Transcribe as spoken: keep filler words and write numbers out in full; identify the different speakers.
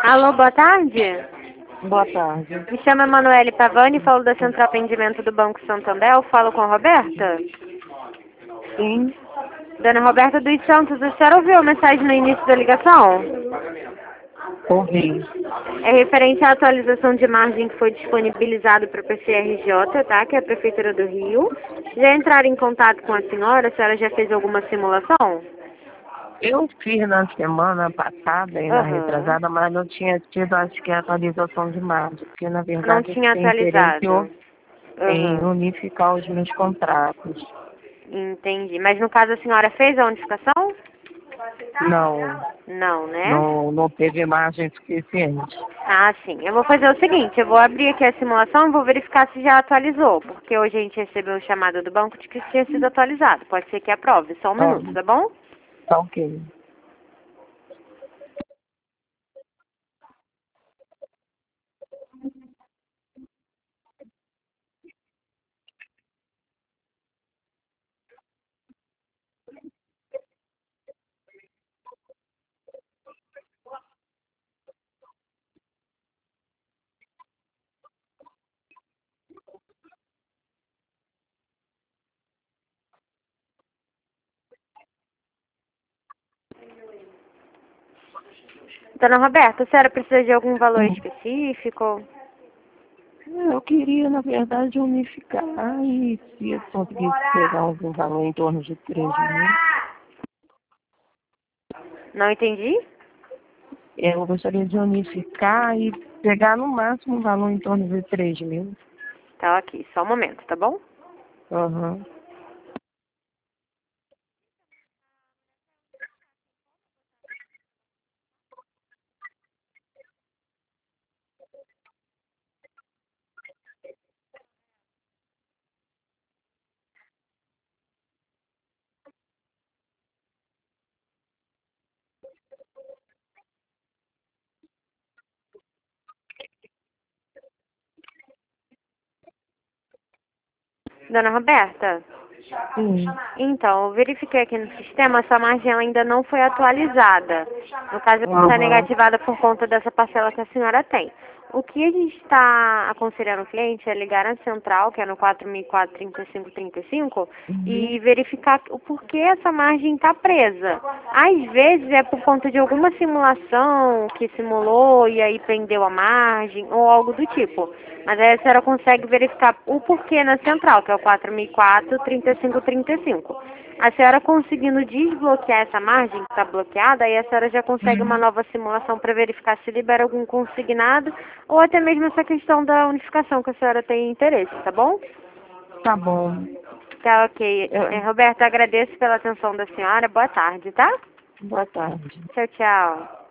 Speaker 1: Alô, boa tarde.
Speaker 2: Boa tarde.
Speaker 1: Me chamo Emanuele Pavani, falo da Central Atendimento do Banco Santander. Eu falo com a Roberta?
Speaker 2: Sim,
Speaker 1: Dona Roberta dos Santos, a senhora ouviu a mensagem no início da ligação?
Speaker 2: ouvi.
Speaker 1: É referente à atualização de margem que foi disponibilizado para o P C R J, tá? Que é a Prefeitura do Rio. Já entraram em contato com a senhora? A senhora já fez alguma simulação?
Speaker 2: Eu fiz na semana passada e na
Speaker 1: Aham.
Speaker 2: retrasada, mas não tinha tido, acho que, a atualização de margem, porque, na
Speaker 1: Não
Speaker 2: verdade, eu
Speaker 1: tinha
Speaker 2: tenho interesse
Speaker 1: atualizado.
Speaker 2: em
Speaker 1: Aham.
Speaker 2: unificar os meus contratos.
Speaker 1: Entendi. Mas no caso a senhora fez a unificação?
Speaker 2: Não,
Speaker 1: Não, né?
Speaker 2: não, não teve margem suficiente.
Speaker 1: Ah, sim. Eu vou fazer o seguinte, eu vou abrir aqui a simulação e vou verificar se já atualizou, porque hoje a gente recebeu o chamado do banco de que tinha sido atualizado. Pode ser que aprove. Só um
Speaker 2: Tá,
Speaker 1: minuto, tá bom?
Speaker 2: tá ok.
Speaker 1: Dona Roberta, a senhora precisa de algum valor
Speaker 2: Hum.
Speaker 1: específico?
Speaker 2: Eu queria, na verdade, unificar e se eu conseguisse pegar algum valor em torno de três mil.
Speaker 1: Não entendi?
Speaker 2: Eu gostaria de unificar e pegar no máximo um valor em torno de três mil.
Speaker 1: Tá aqui, só um momento, tá bom?
Speaker 2: Aham.
Speaker 1: Dona Roberta?
Speaker 2: Sim.
Speaker 1: Então, eu verifiquei aqui no sistema, essa margem ela ainda não foi atualizada. No caso, ela está
Speaker 2: Aham.
Speaker 1: negativada por conta dessa parcela que a senhora tem. O que a gente está aconselhando o cliente é ligar na central, que é no quatro mil e quatro, trinta e cinco, trinta e cinco,
Speaker 2: Uhum.
Speaker 1: e verificar o porquê essa margem está presa. Às vezes é por conta de alguma simulação que simulou e aí prendeu a margem ou algo do tipo. Mas aí a senhora consegue verificar o porquê na central, que é o quatro mil e quatro, trinta e cinco, trinta e cinco. A senhora conseguindo desbloquear essa margem que está bloqueada, aí a senhora já consegue uma
Speaker 2: Uhum.
Speaker 1: nova simulação para verificar se libera algum consignado ou até mesmo essa questão da unificação que a senhora tem interesse, tá bom?
Speaker 2: Tá bom.
Speaker 1: Tá ok. É,
Speaker 2: Eu-
Speaker 1: Roberta, agradeço pela atenção da senhora. Boa tarde, tá?
Speaker 2: Boa tarde.
Speaker 1: Tchau, tchau.